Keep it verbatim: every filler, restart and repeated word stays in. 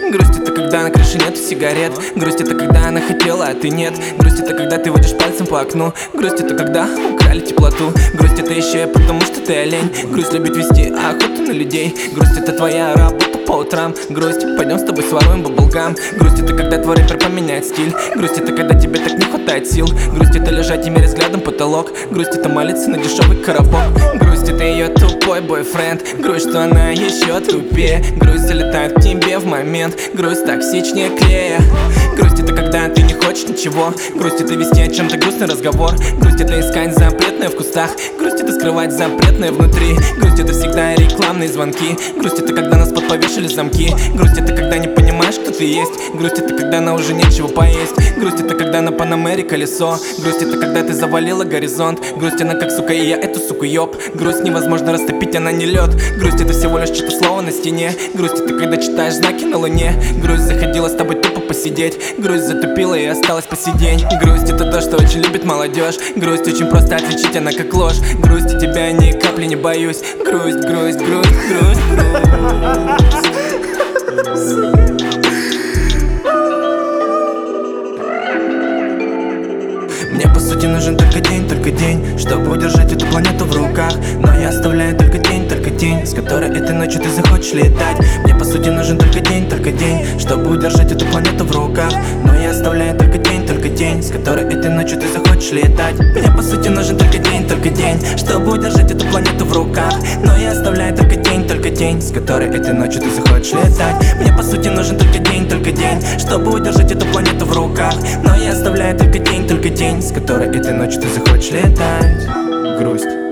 Грусть — это когда на крыше нет сигарет. Грусть — это когда она хотела, а ты нет. Грусть — это когда ты водишь пальцем по окну. Грусть — это когда украли теплоту. Грусть — это еще и потому, что ты олень. Грусть любит вести охоту на людей. Грусть — это твоя работа по утрам. Грусть — пойдем с тобой своруем баблгам. Грусть — это когда твой рэпер поменяет стиль. Грусть — это когда тебе так не хватает сил. Грусть — это лежать и мерить взглядом потолок. Грусть — это молиться на дешевый коробок. Грусть — это ее тупой бойфренд. Грусть, что она еще тупее. Грусть залетает к тебе в момент. Грусть токсичнее клея. Грусть — это когда ты не хочешь ничего. Грусть — это вести о чем-то грустный разговор. Грусть — это искать запретное в кустах. Грусть — это скрывать запретное внутри. Грусть — это всегда рекламные звонки. Грусть — это когда нас подповешали замки. Грусть — это когда не понимаешь, кто ты есть. Грусть — это когда на уже нечего поесть. Грусть — это когда на Панамере колесо. Грусть — это когда ты завалила горизонт. Грусть — она как сука, и я эту суку ёб. Грусть невозможно растопить, она не лед. Грусть — это всего лишь что-то слово на стене. Грусть — это когда читаешь знаки на луне. Грусть заходила с тобой тупо посидеть. Грусть затупила и осталась посидеть. Грусть — это то, что очень любит молодежь. Грусть очень просто отличить, она как ложь. Грусть, тебя ни капли не боюсь. Грусть, грусть, грусть, грусть, грусть. Мне по сути нужен только день, только день, чтобы удержать эту планету в руках. Но я оставляю только день, только день, с которой этой ночью ты захочешь летать. Мне по сути нужен только день, только день, чтобы удержать эту планету в руках. Но я оставляю только день, только день, с которой этой ночью ты захочешь летать. Мне по сути нужен только день, только день, чтобы удержать эту планету в руках. Но я оставляю только день, только день, с которой этой ночью ты захочешь летать. Мне по сути нужен только день, только день, чтобы удержать эту планету в руках. Но я оставляю только день, только день, с которой этой ночью ты захочешь летать. Грусть.